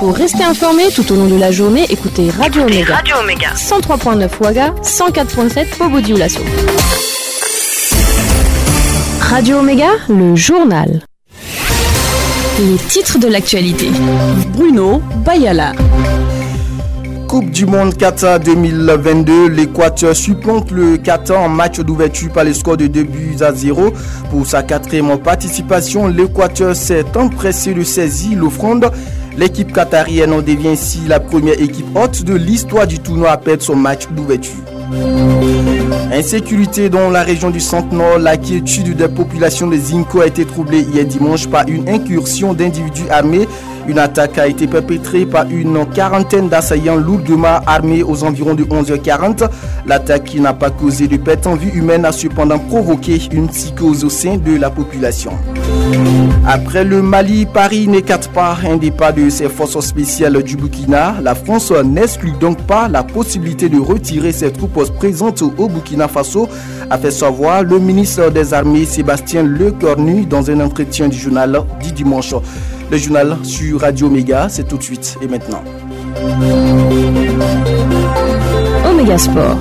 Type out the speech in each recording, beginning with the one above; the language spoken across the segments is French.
Pour rester informé tout au long de la journée, écoutez Radio Omega. 103.9 Ouaga, 104.7 Bobo-Dioulasso. Radio Omega, le journal. Les titres de l'actualité. Bruno Bayala. Coupe du Monde Qatar 2022, l'Équateur supplante le Qatar en match d'ouverture par le score de 2-0. Pour sa 4e participation, l'Équateur s'est empressé de saisir l'offrande. L'équipe qatarienne en devient ainsi la première équipe hôte de l'histoire du tournoi à perdre son match d'ouverture. Insécurité dans la région du Centre-Nord, la quiétude des populations de Zinko a été troublée hier dimanche par une incursion d'individus armés. Une attaque a été perpétrée par une quarantaine d'assaillants lourdement armés aux environs de 11h40. L'attaque, qui n'a pas causé de perte en vie humaine, a cependant provoqué une psychose au sein de la population. Après le Mali, Paris n'écarte pas un départ de ses forces spéciales du Burkina. La France n'exclut donc pas la possibilité de retirer ses troupes présentes au Burkina Faso, a fait savoir le ministre des Armées Sébastien Lecornu dans un entretien du journal du dimanche. Le journal sur Radio Omega, c'est tout de suite et maintenant. Omega Sport.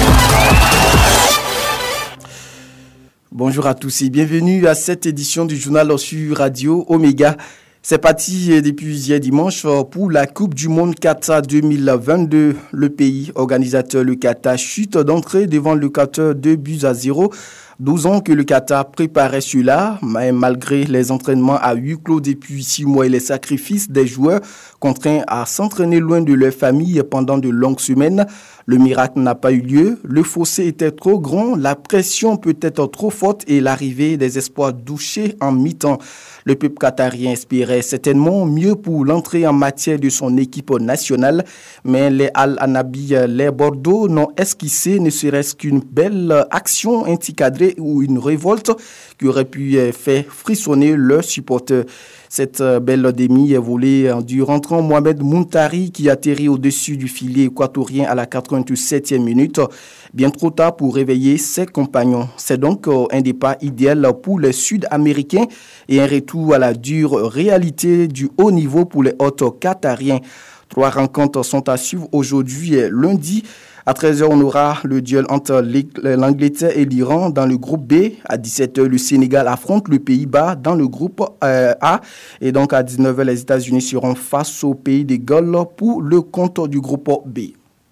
Bonjour à tous et bienvenue à cette édition du journal sur Radio Omega. C'est parti depuis hier dimanche pour la Coupe du Monde Qatar 2022. Le pays organisateur, le Qatar, chute d'entrée devant l'Équateur 2-0. 12 ans que le Qatar préparait cela, mais malgré les entraînements à huis clos depuis 6 mois et les sacrifices des joueurs contraints à s'entraîner loin de leur famille pendant de longues semaines, le miracle n'a pas eu lieu. Le fossé était trop grand, la pression peut être trop forte et l'arrivée des espoirs douchés en mi-temps. Le peuple qatarien espérait certainement mieux pour l'entrée en matière de son équipe nationale, mais les Al-Anabi, les Bordeaux n'ont esquissé ne serait-ce qu'une belle action anti-cadrée ou une révolte qui aurait pu faire frissonner leurs supporters. Cette belle demi est volée du rentrant Mohamed Muntari qui atterrit au-dessus du filet équatorien à la 87e minute, bien trop tard pour réveiller ses compagnons. C'est donc un départ idéal pour les Sud-Américains et un retour à la dure réalité du haut niveau pour les hôtes qatariens. 3 rencontres sont à suivre aujourd'hui et lundi. À 13h, on aura le duel entre l'Angleterre et l'Iran dans le groupe B. À 17h, le Sénégal affronte le Pays-Bas dans le groupe A. Et donc à 19h, les États-Unis seront face au pays des Galles pour le compte du groupe B.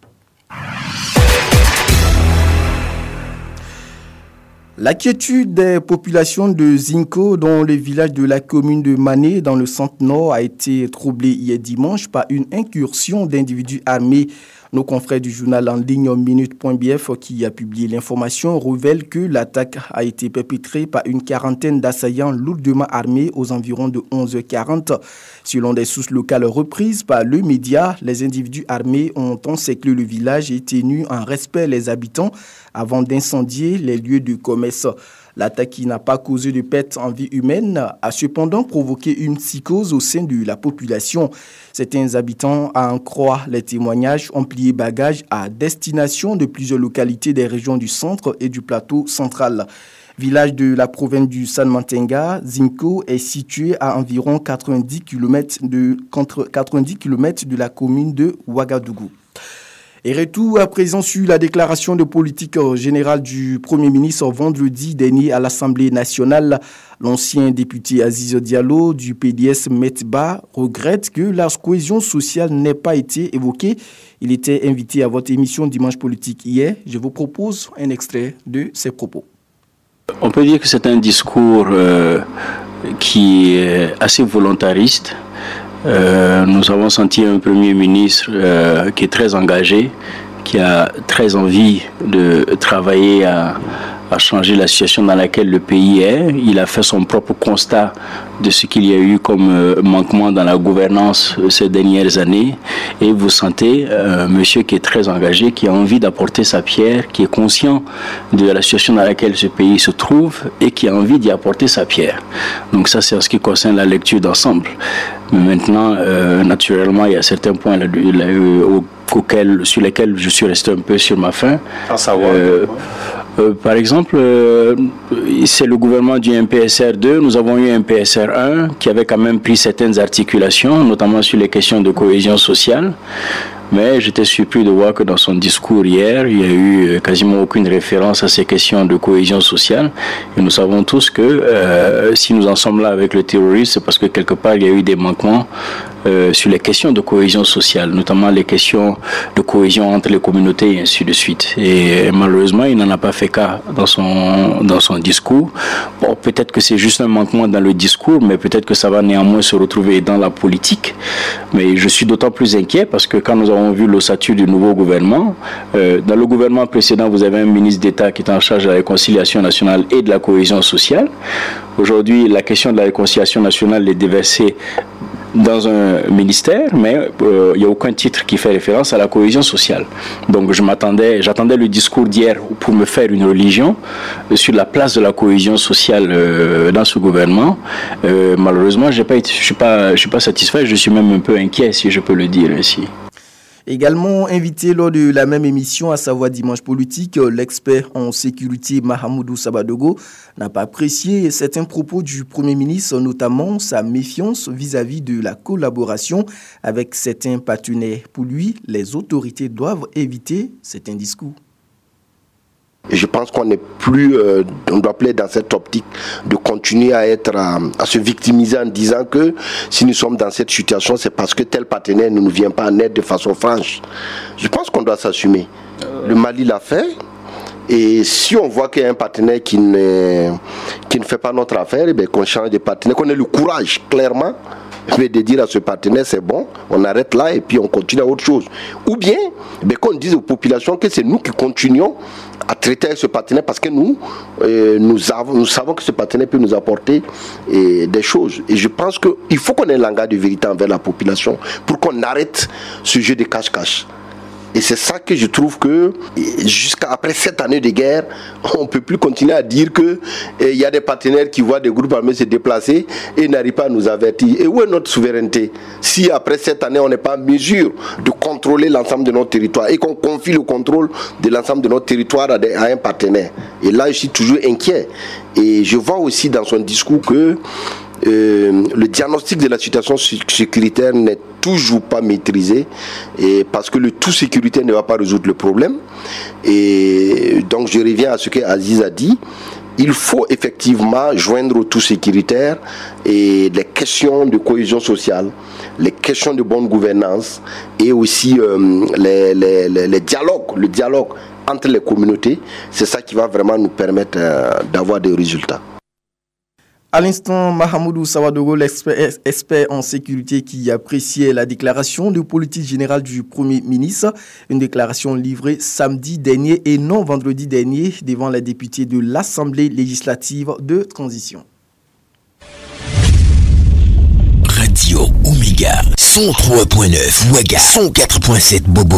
La quiétude des populations de Zinko, dans le village de la commune de Mané, dans le Centre-Nord, a été troublée hier dimanche par une incursion d'individus armés. Nos confrères du journal en ligne Minute.bf qui a publié l'information révèlent que l'attaque a été perpétrée par une quarantaine d'assaillants lourdement armés aux environs de 11h40. Selon des sources locales reprises par le média, les individus armés ont encerclé le village et tenu en respect les habitants avant d'incendier les lieux de commerce. L'attaque, qui n'a pas causé de perte en vie humaine, a cependant provoqué une psychose au sein de la population. Certains habitants, à en croire les témoignages, ont plié bagages à destination de plusieurs localités des régions du centre et du plateau central. Village de la province du San-Mantenga, Zinko est situé à environ 90 km de la commune de Ouagadougou. Et retour à présent sur la déclaration de politique générale du Premier ministre vendredi dernier à l'Assemblée nationale. L'ancien député Aziz Diallo du PDS Metba regrette que la cohésion sociale n'ait pas été évoquée. Il était invité à votre émission Dimanche Politique hier. Je vous propose un extrait de ses propos. On peut dire que c'est un discours qui est assez volontariste. Nous avons senti un Premier ministre qui est très engagé, qui a très envie de travailler à changer la situation dans laquelle le pays est. Il a fait son propre constat de ce qu'il y a eu comme manquement dans la gouvernance ces dernières années. Et vous sentez un monsieur qui est très engagé, qui a envie d'apporter sa pierre, qui est conscient de la situation dans laquelle ce pays se trouve et qui a envie d'y apporter sa pierre. Donc ça, c'est en ce qui concerne la lecture d'ensemble. Mais maintenant, naturellement, il y a certains points sur lesquels je suis resté un peu sur ma faim. Par exemple, c'est le gouvernement du MPSR 2. Nous avons eu un MPSR 1 qui avait quand même pris certaines articulations, notamment sur les questions de cohésion sociale. Mais j'étais surpris de voir que dans son discours hier, il n'y a eu quasiment aucune référence à ces questions de cohésion sociale. Et nous savons tous que si nous en sommes là avec le terrorisme, c'est parce que quelque part, il y a eu des manquements sur les questions de cohésion sociale, notamment les questions de cohésion entre les communautés et ainsi de suite. Et malheureusement, il n'en a pas fait cas dans son discours. Bon, peut-être que c'est juste un manquement dans le discours, mais peut-être que ça va néanmoins se retrouver dans la politique. Mais je suis d'autant plus inquiet parce que quand nous avons vu l'ossature du nouveau gouvernement, dans le gouvernement précédent, vous avez un ministre d'État qui est en charge de la réconciliation nationale et de la cohésion sociale. Aujourd'hui, la question de la réconciliation nationale est déversée dans un ministère, mais il n'y a aucun titre qui fait référence à la cohésion sociale. Donc j'attendais le discours d'hier pour me faire une religion sur la place de la cohésion sociale dans ce gouvernement. Malheureusement, je suis pas satisfait, je suis même un peu inquiet, si je peux le dire ainsi. Également invité lors de la même émission, à savoir Dimanche Politique, l'expert en sécurité Mahamoudou Sabadogo n'a pas apprécié certains propos du Premier ministre, notamment sa méfiance vis-à-vis de la collaboration avec certains partenaires. Pour lui, les autorités doivent éviter certains discours. Et je pense qu'on n'est plus, on doit plus être dans cette optique de continuer à se victimiser en disant que si nous sommes dans cette situation, c'est parce que tel partenaire ne nous vient pas en aide de façon franche. Je pense qu'on doit s'assumer. Le Mali l'a fait. Et si on voit qu'il y a un partenaire qui ne fait pas notre affaire, eh bien, qu'on change de partenaire, qu'on ait le courage, clairement, de dire à ce partenaire c'est bon, on arrête là et puis on continue à autre chose. Ou bien, qu'on dise aux populations que c'est nous qui continuons à traiter avec ce partenaire parce que nous savons que ce partenaire peut nous apporter des choses. Et je pense qu'il faut qu'on ait un langage de vérité envers la population pour qu'on arrête ce jeu de cache-cache. Et c'est ça que je trouve que jusqu'après 7 années de guerre, on ne peut plus continuer à dire qu'il y a des partenaires qui voient des groupes armés se déplacer et n'arrivent pas à nous avertir. Et où est notre souveraineté si après 7 années, on n'est pas en mesure de contrôler l'ensemble de notre territoire et qu'on confie le contrôle de l'ensemble de notre territoire à un partenaire? Et là, je suis toujours inquiet. Et je vois aussi dans son discours que le diagnostic de la situation sécuritaire n'est toujours pas maîtrisé et parce que le tout sécuritaire ne va pas résoudre le problème. Et donc je reviens à ce que Aziz a dit. Il faut effectivement joindre au tout sécuritaire et les questions de cohésion sociale, les questions de bonne gouvernance et aussi le dialogue entre les communautés. C'est ça qui va vraiment nous permettre d'avoir des résultats. À l'instant, Mahamoudou Sabadogo, l'expert en sécurité qui appréciait la déclaration de politique générale du Premier ministre, une déclaration livrée samedi dernier et non vendredi dernier devant les députés de l'Assemblée législative de transition. Radio Omega 103.9 Ouaga 104.7 Bobo.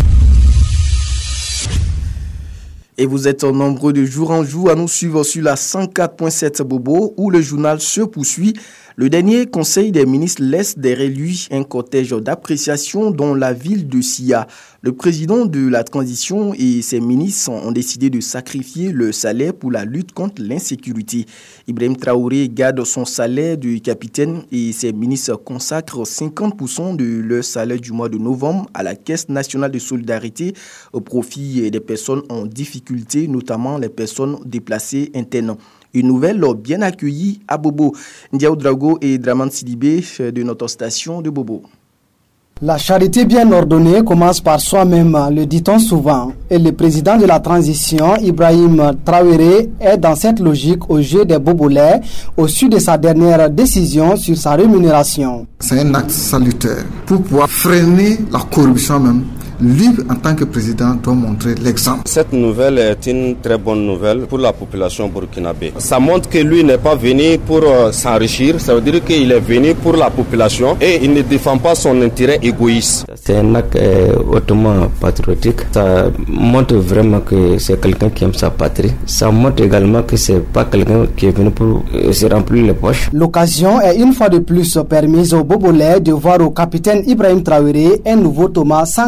Et vous êtes nombreux de jour en jour à nous suivre sur la 104.7 Bobo où le journal se poursuit. Le dernier Conseil des ministres laisse derrière lui un cortège d'appréciation dont la ville de Sia. Le président de la transition et ses ministres ont décidé de sacrifier le salaire pour la lutte contre l'insécurité. Ibrahim Traoré garde son salaire de capitaine et ses ministres consacrent 50% de leur salaire du mois de novembre à la Caisse nationale de solidarité au profit des personnes en difficulté, notamment les personnes déplacées internes. Une nouvelle bien accueillie à Bobo. Ndiaou Drago et Draman Sidibé de notre station de Bobo. La charité bien ordonnée commence par soi-même, le dit-on souvent. Et le président de la transition, Ibrahim Traoré, est dans cette logique au jeu des Bobolais, au su de sa dernière décision sur sa rémunération. C'est un acte salutaire pour pouvoir freiner la corruption même. Lui, en tant que président, doit montrer l'exemple. Cette nouvelle est une très bonne nouvelle pour la population burkinabé. Ça montre que lui n'est pas venu pour s'enrichir, ça veut dire qu'il est venu pour la population et il ne défend pas son intérêt égoïste. C'est un acte hautement patriotique. Ça montre vraiment que c'est quelqu'un qui aime sa patrie. Ça montre également que c'est pas quelqu'un qui est venu pour se remplir les poches. L'occasion est une fois de plus permise aux Bobolais de voir au capitaine Ibrahim Traoré un nouveau Thomas Sankara.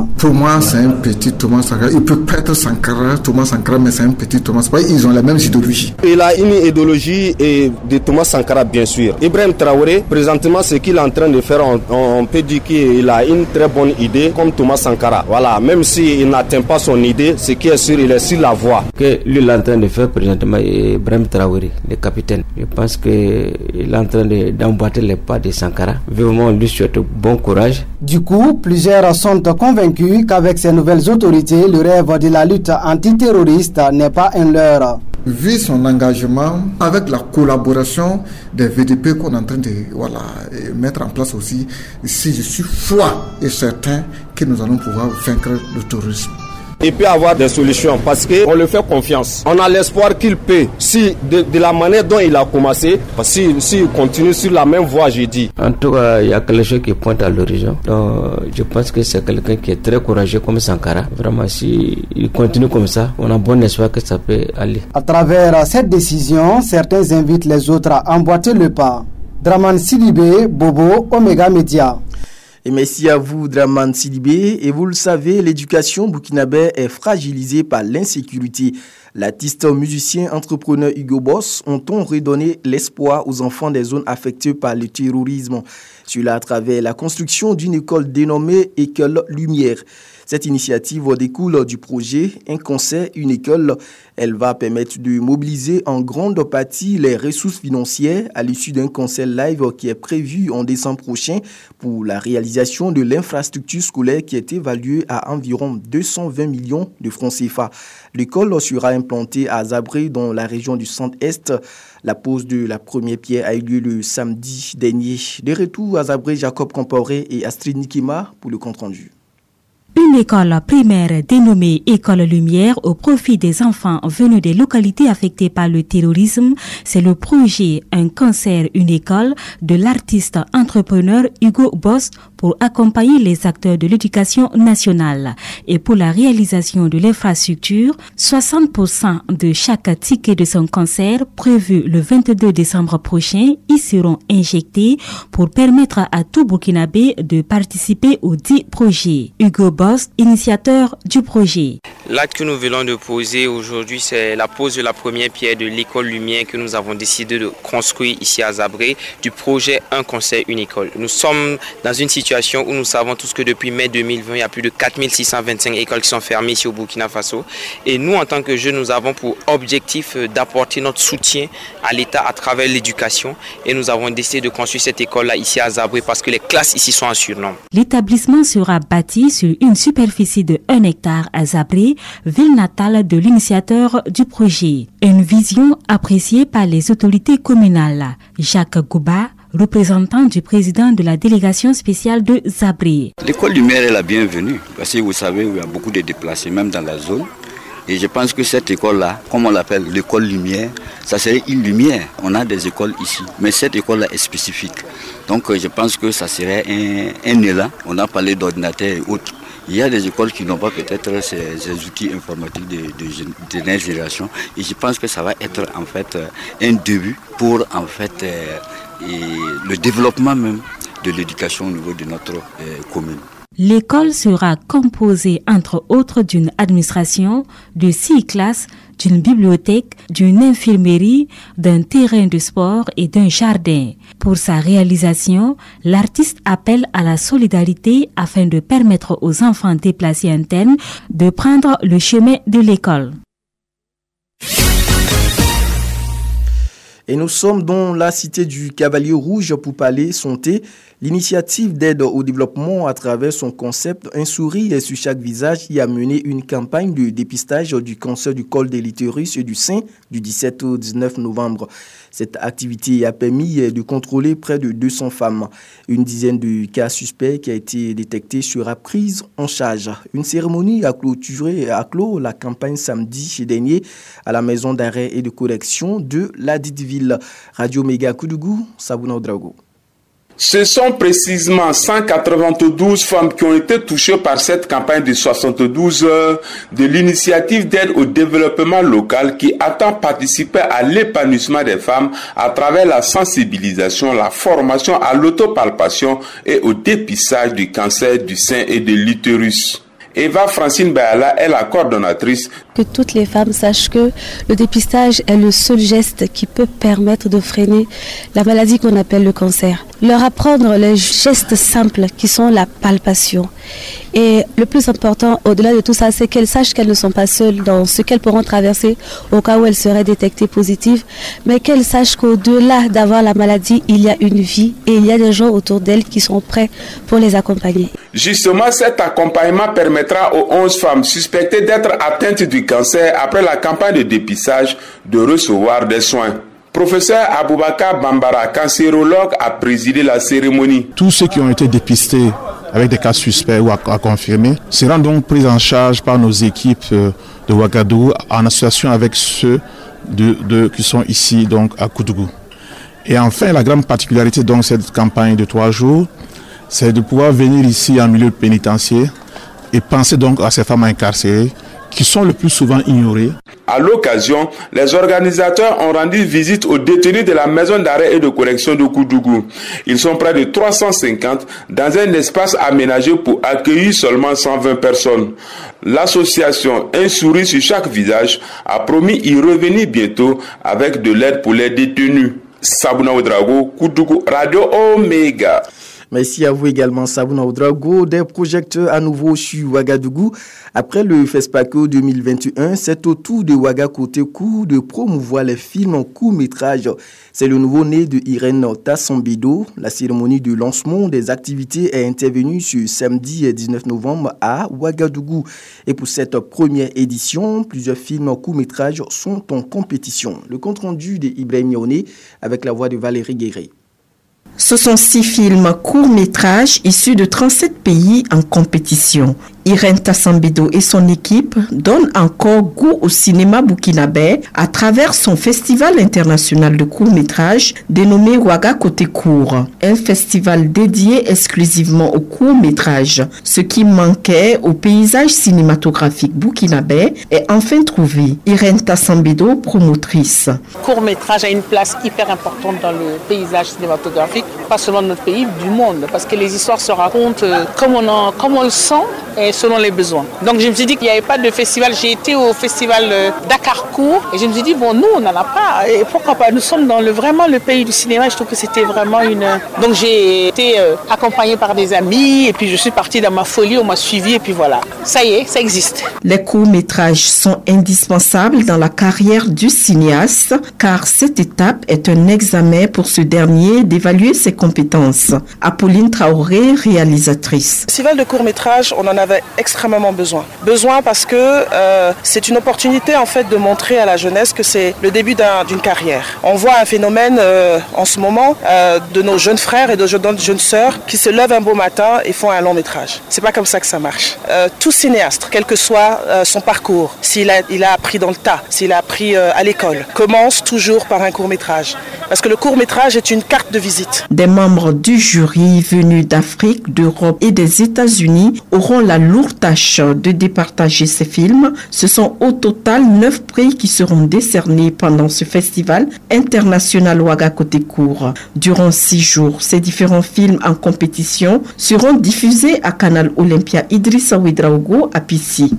Thomas, c'est un petit Thomas Sankara. Il peut pas être Thomas Sankara, mais c'est un petit Thomas Sankara. Ils ont la même idéologie. Il a une idéologie de Thomas Sankara, bien sûr. Ibrahim Traoré, présentement, ce qu'il est en train de faire, on peut dire qu'il a une très bonne idée, comme Thomas Sankara. Voilà, même s'il n'atteint pas son idée, ce qui est sûr, il est sur la voie. Que lui, il est en train de faire présentement Ibrahim Traoré, le capitaine. Je pense qu'il est en train d'emboîter les pas de Sankara. Vraiment, lui souhaite bon courage. Du coup, plusieurs sont convaincus qu'avec ces nouvelles autorités, le rêve de la lutte antiterroriste n'est pas un leurre. Vu son engagement avec la collaboration des VDP qu'on est en train de mettre en place aussi, si je suis foi et certain que nous allons pouvoir vaincre le terrorisme. Il peut avoir des solutions parce qu'on lui fait confiance. On a l'espoir qu'il peut, si de la manière dont il a commencé, s'il continue sur la même voie, j'ai dit. En tout cas, il y a quelque chose qui pointe à l'horizon. Donc, je pense que c'est quelqu'un qui est très courageux comme Sankara. Vraiment, s'il continue comme ça, on a bon espoir que ça peut aller. À travers cette décision, certains invitent les autres à emboîter le pas. Draman Sidibé, Bobo, Omega Media. Et merci à vous, Draman Sidibé. Et vous le savez, l'éducation burkinabé est fragilisée par l'insécurité. L'artiste, musicien, entrepreneur Hugo Boss ont redonné l'espoir aux enfants des zones affectées par le terrorisme. Cela à travers la construction d'une école dénommée École Lumière. Cette initiative découle du projet Un concert, une école. Elle va permettre de mobiliser en grande partie les ressources financières à l'issue d'un concert live qui est prévu en décembre prochain pour la réalisation de l'infrastructure scolaire qui est évaluée à environ 220 millions de francs CFA. L'école sera implantée à Zabré dans la région du centre-est. La pose de la première pierre a eu lieu le samedi dernier. De retour à Zabré, Jacob Comporé et Astrid Nikima pour le compte-rendu. Une école primaire dénommée École Lumière au profit des enfants venus des localités affectées par le terrorisme, c'est le projet Un concert, une école de l'artiste entrepreneur Hugo Boss pour accompagner les acteurs de l'éducation nationale. Et pour la réalisation de l'infrastructure, 60% de chaque ticket de son concert prévu le 22 décembre prochain y seront injectés pour permettre à tout Burkinabé de participer au dit projet. Hugo Boss, initiateur du projet. L'acte que nous venons de poser aujourd'hui, c'est la pose de la première pierre de l'école Lumière que nous avons décidé de construire ici à Zabré, du projet Un concert, une école. Nous sommes dans une situation où nous savons tous que depuis mai 2020, il y a plus de 4625 écoles qui sont fermées ici au Burkina Faso. Et nous, en tant que jeunes, nous avons pour objectif d'apporter notre soutien à l'État à travers l'éducation. Et nous avons décidé de construire cette école-là ici à Zabré parce que les classes ici sont en surnombre. L'établissement sera bâti sur une superficie de 1 hectare à Zabré, ville natale de l'initiateur du projet. Une vision appréciée par les autorités communales. Jacques Gouba, représentant du président de la délégation spéciale de Zabré. L'école Lumière est la bienvenue parce que vous savez, il y a beaucoup de déplacés même dans la zone. Et je pense que cette école-là, comme on l'appelle l'école Lumière, ça serait une lumière. On a des écoles ici, mais cette école-là est spécifique. Donc je pense que ça serait un élan. On a parlé d'ordinateurs et autres. Il y a des écoles qui n'ont pas peut-être ces outils informatiques de dernière génération. Et je pense que ça va être en fait un début pour en fait le développement même de l'éducation au niveau de notre commune. L'école sera composée entre autres d'une administration, de 6 classes, d'une bibliothèque, d'une infirmerie, d'un terrain de sport et d'un jardin. Pour sa réalisation, l'artiste appelle à la solidarité afin de permettre aux enfants déplacés internes de prendre le chemin de l'école. Et nous sommes dans la cité du Cavalier Rouge pour parler santé. L'initiative d'aide au développement à travers son concept Un sourire sur chaque visage y a mené une campagne de dépistage du cancer du col de l'utérus et du sein du 17 au 19 novembre. Cette activité a permis de contrôler près de 200 femmes. Une dizaine de cas suspects qui a été détectés sera prise en charge. Une cérémonie a clos la campagne samedi dernier à la maison d'arrêt et de correction de la dite ville. Radio Méga Koudougou, Sabouna Oudraogo. Ce sont précisément 192 femmes qui ont été touchées par cette campagne de 72 heures de l'initiative d'aide au développement local qui attend participer à l'épanouissement des femmes à travers la sensibilisation, la formation à l'autopalpation et au dépistage du cancer du sein et de l'utérus. Eva Francine Bayala est la coordonnatrice. Que toutes les femmes sachent que le dépistage est le seul geste qui peut permettre de freiner la maladie qu'on appelle le cancer. Leur apprendre les gestes simples qui sont la palpation. Et le plus important, au-delà de tout ça, c'est qu'elles sachent qu'elles ne sont pas seules dans ce qu'elles pourront traverser au cas où elles seraient détectées positives, mais qu'elles sachent qu'au-delà d'avoir la maladie, il y a une vie et il y a des gens autour d'elles qui sont prêts pour les accompagner. Justement, cet accompagnement permettra aux 11 femmes suspectées d'être atteintes du cancer après la campagne de dépistage de recevoir des soins. Professeur Aboubakar Bambara, cancérologue, a présidé la cérémonie. Tous ceux qui ont été dépistés avec des cas suspects ou à confirmer seront donc pris en charge par nos équipes de Ouagadougou en association avec ceux qui sont ici donc à Koudougou. Et enfin, la grande particularité de cette campagne de 3 jours, c'est de pouvoir venir ici en milieu pénitentiaire et penser donc à ces femmes incarcérées qui sont le plus souvent ignorées. À l'occasion, les organisateurs ont rendu visite aux détenus de la maison d'arrêt et de correction de Koudougou. Ils sont près de 350 dans un espace aménagé pour accueillir seulement 120 personnes. L'association Un sourire sur chaque visage a promis y revenir bientôt avec de l'aide pour les détenus. Sabouna Ouedraogo, Koudougou, Radio Omega. Merci à vous également, Sabouna Ouedraogo. Des projecteurs à nouveau sur Ouagadougou. Après le FESPACO 2021, c'est au tour de Ouaga Côté Court de promouvoir les films en court-métrage. C'est le nouveau-né de Irène Tassambido. La cérémonie de lancement des activités est intervenue ce samedi 19 novembre à Ouagadougou. Et pour cette première édition, plusieurs films en court-métrage sont en compétition. Le compte-rendu de Ibrahim Yaoné avec la voix de Valérie Guéret. Ce sont 6 films courts-métrages issus de 37 pays en compétition. Irène Tassambido et son équipe donnent encore goût au cinéma burkinabé à travers son festival international de courts-métrages dénommé Ouaga Côté Court, un festival dédié exclusivement aux courts-métrages. Ce qui manquait au paysage cinématographique burkinabé est enfin trouvé. Irène Tassambido, promotrice. Le court-métrage a une place hyper importante dans le paysage cinématographique, pas seulement de notre pays, du monde, parce que les histoires se racontent comme on le sent et selon les besoins. Donc je me suis dit qu'il n'y avait pas de festival. J'ai été au festival Dakar Court et je me suis dit, bon, nous, on n'en a pas. Et pourquoi pas? Nous sommes dans vraiment le pays du cinéma. Je trouve que c'était vraiment une... Donc j'ai été accompagnée par des amis et puis je suis partie dans ma folie, on m'a suivi et puis voilà. Ça y est, ça existe. Les courts-métrages sont indispensables dans la carrière du cinéaste car cette étape est un examen pour ce dernier d'évaluer ses compétences. Apolline Traoré, réalisatrice. Le festival de court-métrage, on en avait extrêmement besoin. Besoin parce que c'est une opportunité en fait de montrer à la jeunesse que c'est le début d'une carrière. On voit un phénomène en ce moment de nos jeunes frères et de nos jeunes sœurs qui se lèvent un beau matin et font un long métrage. C'est pas comme ça que ça marche. Tout cinéaste, quel que soit son parcours, s'il a appris dans le tas, s'il a appris à l'école, commence toujours par un court-métrage. Parce que le court-métrage est une carte de visite. Des membres du jury venus d'Afrique, d'Europe et des États-Unis auront la lourde tâche de départager ces films. Ce sont au total 9 prix qui seront décernés pendant ce festival international Ouaga Côté Court. Durant 6 jours, ces différents films en compétition seront diffusés à Canal Olympia Idrissa Ouedraogo à Pissi.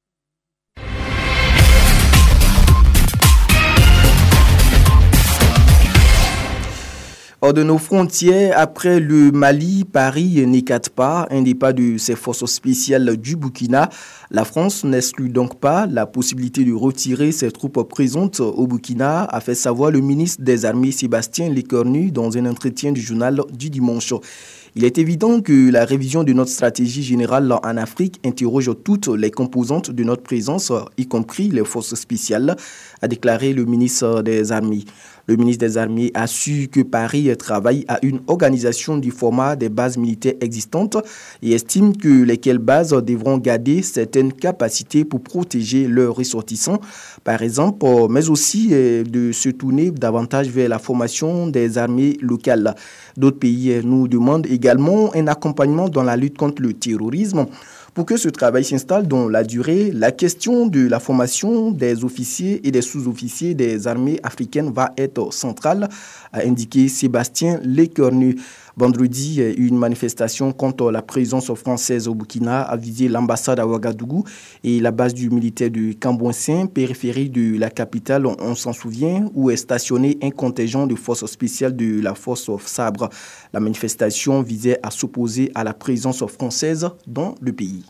Hors de nos frontières, après le Mali, Paris n'écarte pas un départ de ses forces spéciales du Burkina. La France n'exclut donc pas la possibilité de retirer ses troupes présentes au Burkina, a fait savoir le ministre des Armées Sébastien Lecornu dans un entretien du journal du dimanche. Il est évident que la révision de notre stratégie générale en Afrique interroge toutes les composantes de notre présence, y compris les forces spéciales, a déclaré le ministre des Armées. Le ministre des Armées a su que Paris travaille à une organisation du format des bases militaires existantes et estime que lesquelles bases devront garder certaines capacités pour protéger leurs ressortissants, par exemple, mais aussi de se tourner davantage vers la formation des armées locales. D'autres pays nous demandent également un accompagnement dans la lutte contre le terrorisme. Pour que ce travail s'installe dans la durée, la question de la formation des officiers et des sous-officiers des armées africaines va être centrale, a indiqué Sébastien Lecornu. Vendredi, une manifestation contre la présence française au Burkina a visé l'ambassade à Ouagadougou et la base du militaire de Cambouensin, périphérie de la capitale, on s'en souvient, où est stationné un contingent de forces spéciales de la force Sabre. La manifestation visait à s'opposer à la présence française dans le pays.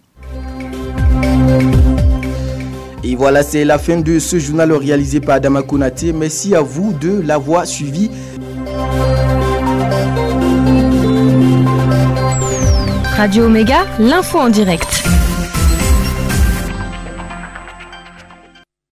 Et voilà, c'est la fin de ce journal réalisé par Adama Konaté. Merci à vous de l'avoir suivi. Radio Omega, l'info en direct.